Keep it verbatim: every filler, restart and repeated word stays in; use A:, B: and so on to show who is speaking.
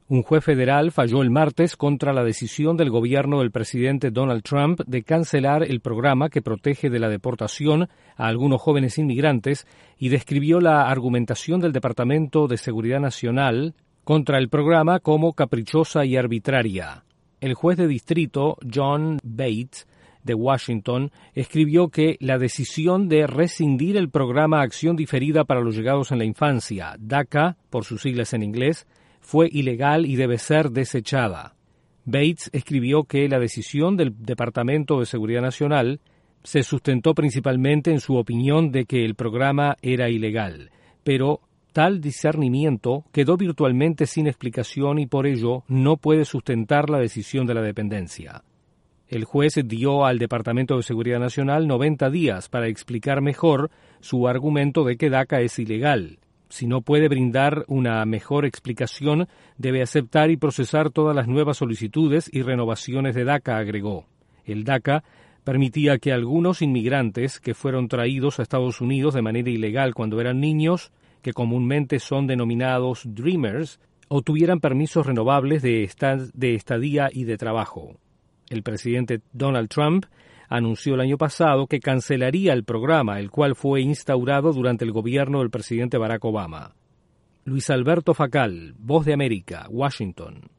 A: Un juez federal falló el martes contra la decisión del gobierno del presidente Donald Trump de cancelar el programa que protege de la deportación a algunos jóvenes inmigrantes y describió la argumentación del Departamento de Seguridad Nacional contra el programa como caprichosa y arbitraria. El juez de distrito John Bates de Washington escribió que la decisión de rescindir el programa Acción Diferida para los Llegados en la Infancia, DACA, por sus siglas en inglés, fue ilegal y debe ser desechada. Bates escribió que la decisión del Departamento de Seguridad Nacional se sustentó principalmente en su opinión de que el programa era ilegal, pero tal discernimiento quedó virtualmente sin explicación y por ello no puede sustentar la decisión de la dependencia. El juez dio al Departamento de Seguridad Nacional noventa días para explicar mejor su argumento de que DACA es ilegal. Si no puede brindar una mejor explicación, debe aceptar y procesar todas las nuevas solicitudes y renovaciones de DACA, agregó. El DACA permitía que algunos inmigrantes que fueron traídos a Estados Unidos de manera ilegal cuando eran niños, que comúnmente son denominados Dreamers, obtuvieran permisos renovables de, estad- de estadía y de trabajo. El presidente Donald Trump anunció el año pasado que cancelaría el programa, el cual fue instaurado durante el gobierno del presidente Barack Obama. Luis Alberto Facal, Voz de América, Washington.